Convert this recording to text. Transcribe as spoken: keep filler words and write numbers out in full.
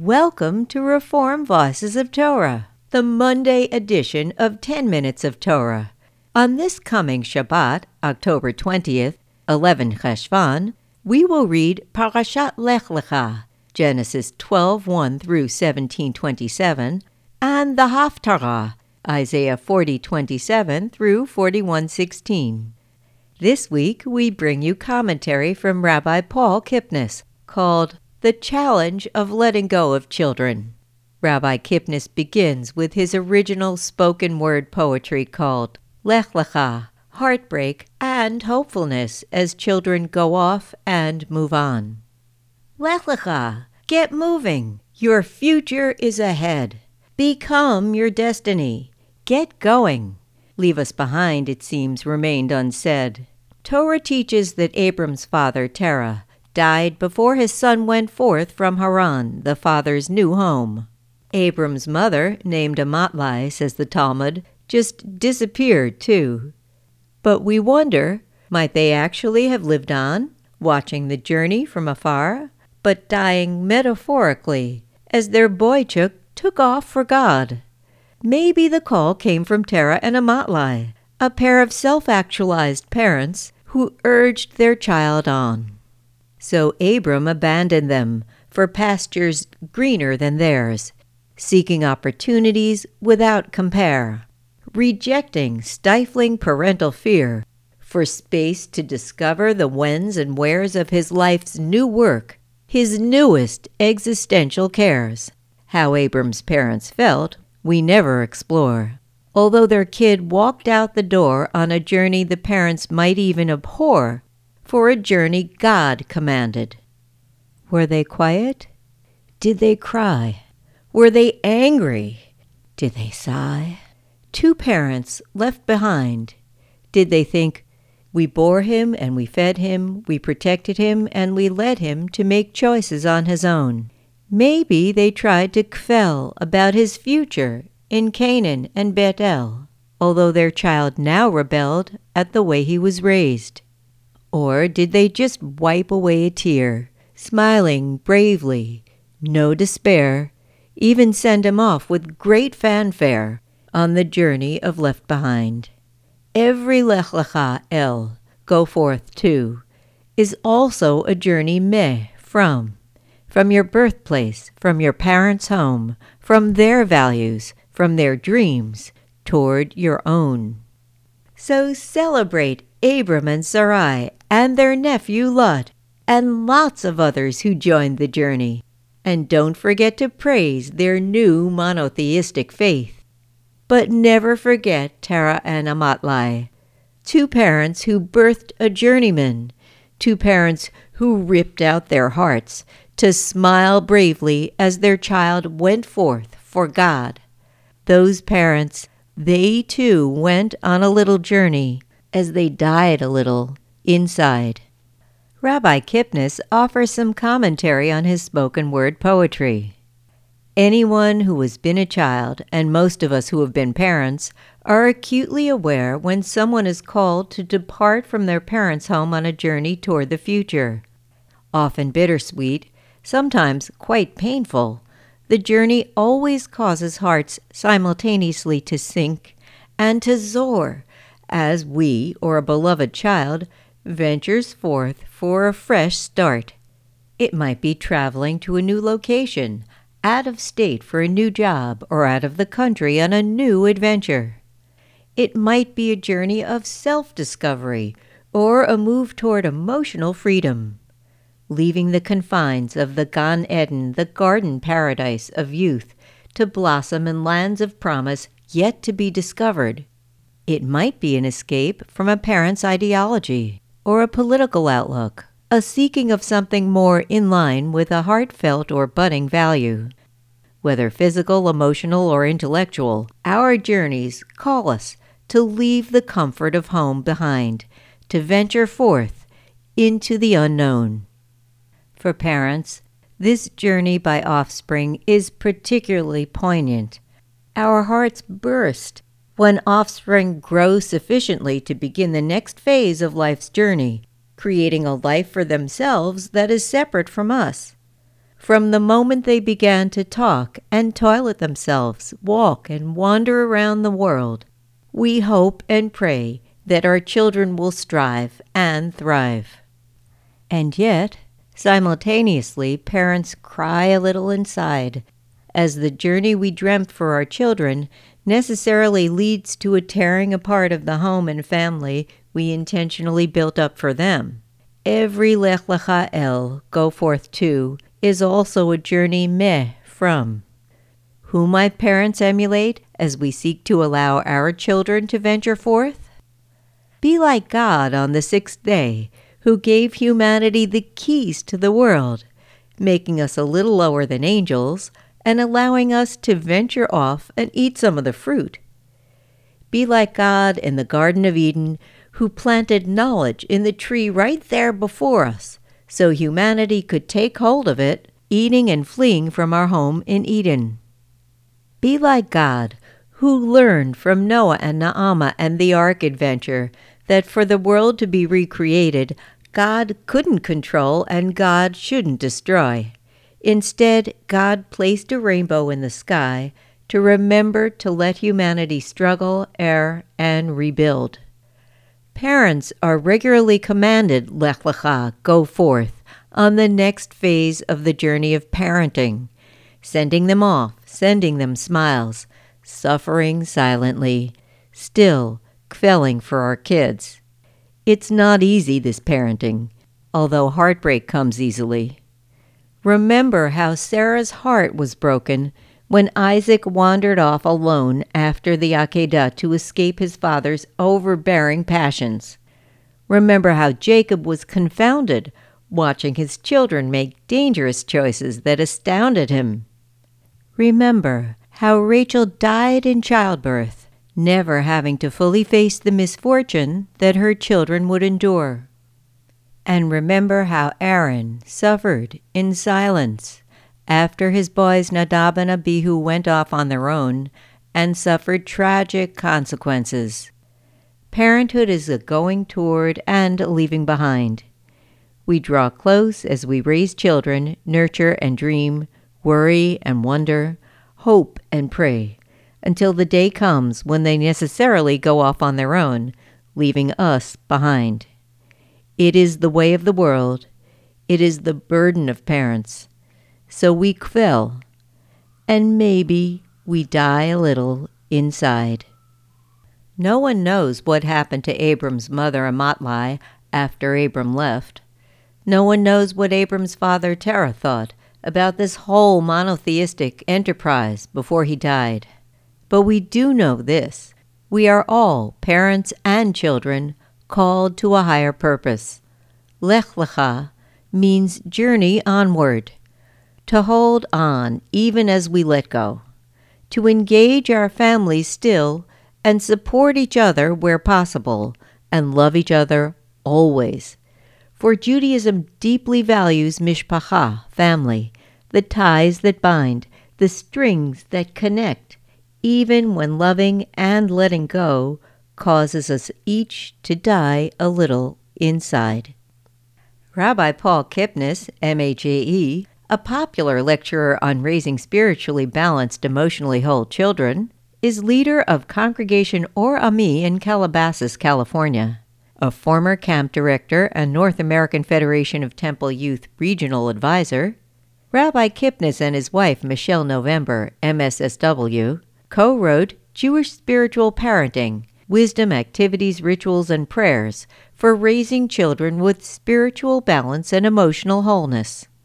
Welcome to Reform Voices of Torah, the Monday edition of ten minutes of Torah. On this coming Shabbat, October twentieth, eleven Cheshvan, we will read Parashat Lech Lecha, Genesis twelve one through seventeen twenty-seven, and the Haftarah, Isaiah forty twenty-seven through forty-one sixteen. This week we bring you commentary from Rabbi Paul Kipnis called The Challenge of Letting Go of Children. Rabbi Kipnis begins with his original spoken word poetry called Lech Lecha, Heartbreak and Hopefulness as Children Go Off and Move On. Lech Lecha, get moving. Your future is ahead. Become your destiny. Get going. Leave us behind, it seems, remained unsaid. Torah teaches that Abram's father, Terah, died before his son went forth from Haran, the father's new home. Abram's mother, named Amatlai, says the Talmud, just disappeared too. But we wonder, might they actually have lived on, watching the journey from afar, but dying metaphorically, as their boychuk took off for God? Maybe the call came from Terah and Amatlai, a pair of self-actualized parents who urged their child on. So Abram abandoned them for pastures greener than theirs, seeking opportunities without compare, rejecting stifling parental fear for space to discover the whens and wheres of his life's new work, his newest existential cares. How Abram's parents felt, we never explore, although their kid walked out the door on a journey the parents might even abhor, for a journey God commanded. Were they quiet? Did they cry? Were they angry? Did they sigh? Two parents left behind. Did they think, we bore him and we fed him, we protected him and we led him to make choices on his own? Maybe they tried to quell about his future in Canaan and Bethel, although their child now rebelled at the way he was raised. Or did they just wipe away a tear, smiling bravely, no despair, even send him off with great fanfare on the journey of left behind? Every Lech Lecha El, go forth to, is also a journey meh, from, from your birthplace, from your parents' home, from their values, from their dreams, toward your own. So celebrate Abram and Sarai and their nephew Lot, and lots of others who joined the journey. And don't forget to praise their new monotheistic faith. But never forget Terah and Amatlai, two parents who birthed a journeyman, two parents who ripped out their hearts to smile bravely as their child went forth for God. Those parents, they too went on a little journey as they died a little inside. Rabbi Kipnis offers some commentary on his spoken word poetry. Anyone who has been a child, and most of us who have been parents, are acutely aware when someone is called to depart from their parents' home on a journey toward the future. Often bittersweet, sometimes quite painful, the journey always causes hearts simultaneously to sink and to soar as we, or a beloved child, ventures forth for a fresh start. It might be traveling to a new location, out of state for a new job, or out of the country on a new adventure. It might be a journey of self-discovery, or a move toward emotional freedom, leaving the confines of the Gan Eden, the garden paradise of youth, to blossom in lands of promise yet to be discovered. It might be an escape from a parent's ideology, or a political outlook, a seeking of something more in line with a heartfelt or budding value. Whether physical, emotional, or intellectual, our journeys call us to leave the comfort of home behind, to venture forth into the unknown. For parents, this journey by offspring is particularly poignant. Our hearts burst when offspring grow sufficiently to begin the next phase of life's journey, creating a life for themselves that is separate from us. From the moment they began to talk and toilet themselves, walk and wander around the world, we hope and pray that our children will strive and thrive. And yet, simultaneously, parents cry a little inside, as the journey we dreamt for our children necessarily leads to a tearing apart of the home and family we intentionally built up for them. Every Lech Lecha El, go forth to, is also a journey meh, from. Who my parents emulate as we seek to allow our children to venture forth? Be like God on the sixth day, who gave humanity the keys to the world, making us a little lower than angels, and allowing us to venture off and eat some of the fruit. Be like God in the Garden of Eden, who planted knowledge in the tree right there before us, so humanity could take hold of it, eating and fleeing from our home in Eden. Be like God, who learned from Noah and Naamah and the Ark adventure that for the world to be recreated, God couldn't control and God shouldn't destroy. Instead, God placed a rainbow in the sky to remember to let humanity struggle, err, and rebuild. Parents are regularly commanded, Lech Lecha, go forth, on the next phase of the journey of parenting, sending them off, sending them smiles, suffering silently, still kvelling for our kids. It's not easy, this parenting, although heartbreak comes easily. Remember how Sarah's heart was broken when Isaac wandered off alone after the Akedah to escape his father's overbearing passions. Remember how Jacob was confounded watching his children make dangerous choices that astounded him. Remember how Rachel died in childbirth, never having to fully face the misfortune that her children would endure. And remember how Aaron suffered in silence after his boys Nadab and Abihu went off on their own and suffered tragic consequences. Parenthood is a going toward and leaving behind. We draw close as we raise children, nurture and dream, worry and wonder, hope and pray, until the day comes when they necessarily go off on their own, leaving us behind. It is the way of the world. It is the burden of parents. So we kvel, and maybe we die a little inside. No one knows what happened to Abram's mother Amatlai after Abram left. No one knows what Abram's father Terah thought about this whole monotheistic enterprise before he died. But we do know this. We are all, parents and children, called to a higher purpose. Lech Lecha means journey onward. To hold on even as we let go. To engage our families still and support each other where possible and love each other always. For Judaism deeply values mishpacha, family, the ties that bind, the strings that connect, even when loving and letting go causes us each to die a little inside. Rabbi Paul Kipnis, M A J E, a popular lecturer on raising spiritually balanced, emotionally whole children, is leader of Congregation Or Ami in Calabasas, California. A former camp director and North American Federation of Temple Youth regional advisor, Rabbi Kipnis and his wife Michelle November, M S S W, co-wrote Jewish Spiritual Parenting, Wisdom, Activities, Rituals, and Prayers for Raising Children with Spiritual Balance and Emotional Wholeness.